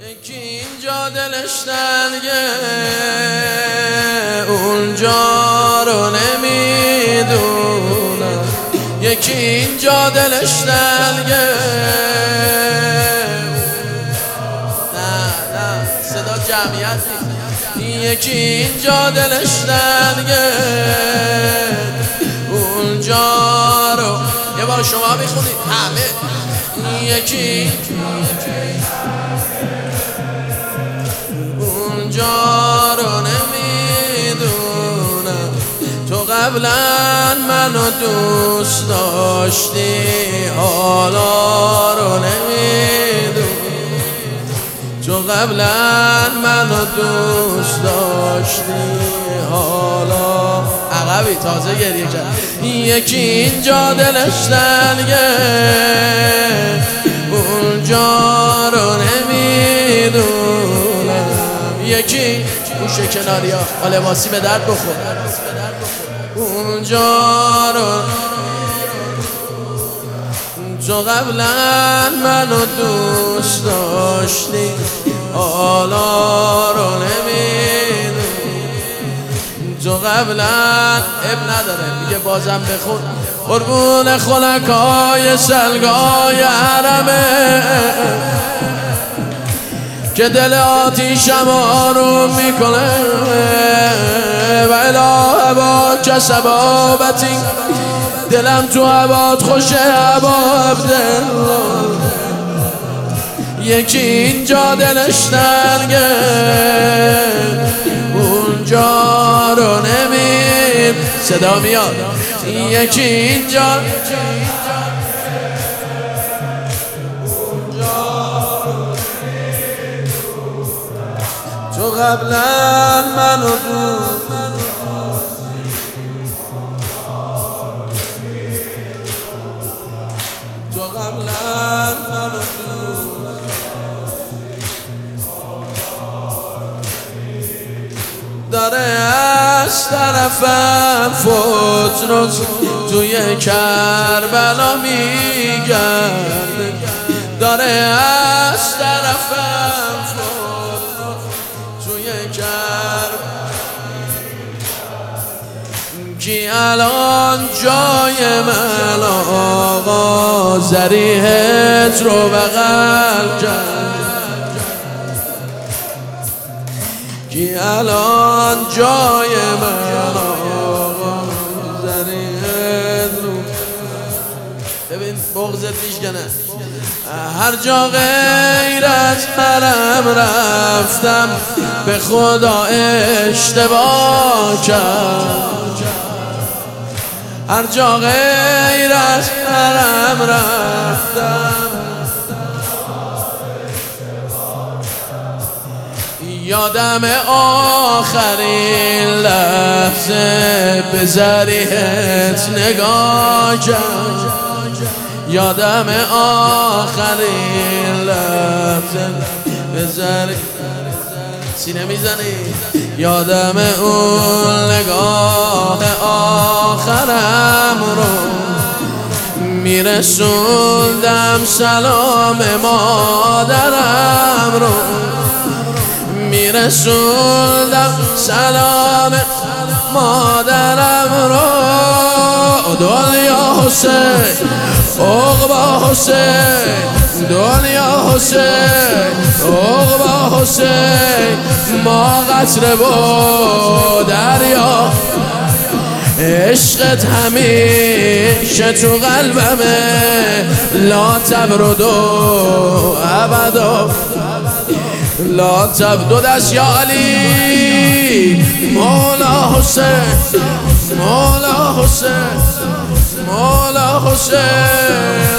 یکی اینجا دلش تنگه اونجا رو نمیدونم، یکی اینجا دلش تنگه. نه صدا جمعیت نیست. یکی اینجا دلش تنگه اونجا رو یه بار شما میخونید همه. یکی اونجا رو نمیدونم، تو قبلا منو دوست داشتی حالا رو نمیدونم، تو قبلا منو دوست داشتی حالا. عقبی تازه گریه کرد. یکی اینجا دلش تنگه اونجا رو نمیدونم، یکی گوشه کناری ها لباسی به درد بخور اونجا رو، تو قبلا منو دوست داشتی حالا رو نمیدونم، تو قبلا اب نداره میگه بازم بخون. قربون خلکای سلگای حرمه که دل آتیشم آروم میکنه و اله با کسبابتی، دلم تو عباد خوشه عبابده. یکی اینجا دلش تنگه اونجا رو نمید. صدا میاد. یکی اینجا تو قبلا منو تو قبلا منو داره از طرفم فوت روز توی کربلا میگرده، داره از طرفم فوت روز توی کربلا. کی الان جای من آقا زریحت رو بغل کرد، کی الان جای من آقا زریحت رو. ببین بغضت میشکنه. هر جا غیر از حرم رفتم به خدا اشتباه کرد، هر جا غیر از حرم رفتم یادم آخرین لحظه به زریحت نگاه کرد، یادم آخرین لحظه به زریحت سینه میزنی، یادم اون نگاه آخرم رو میرسوندم سلام مادرم رو، میرسوندم سلام مادرم رو. دنیا حسین عقبا حسین، دنیا حسین عقبا حسین، ما قطره و دریا، عشقت همیشه تو قلبمه، لا تبرد ابدا لا تب. دو دست یا علی مولا حسین، مولا حسین، مولا حسین.